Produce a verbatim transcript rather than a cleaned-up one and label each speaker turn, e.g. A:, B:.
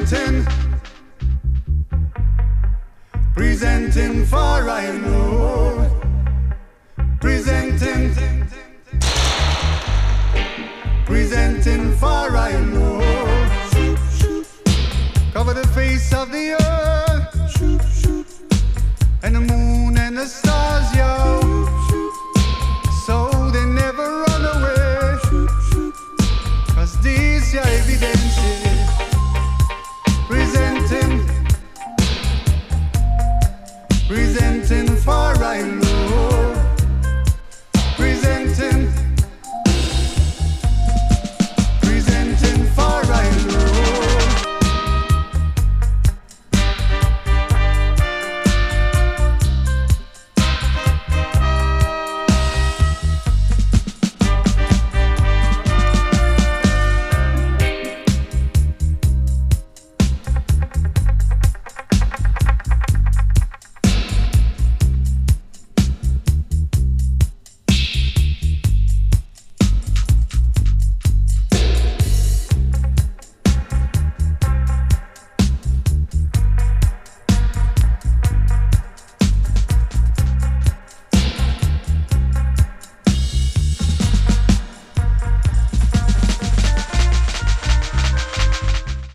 A: Presenting, presenting for I know. Presenting, presenting for I know. Cover the face of the earth, and the moon and the stars, yo. So they never run away, 'cause these are evidences.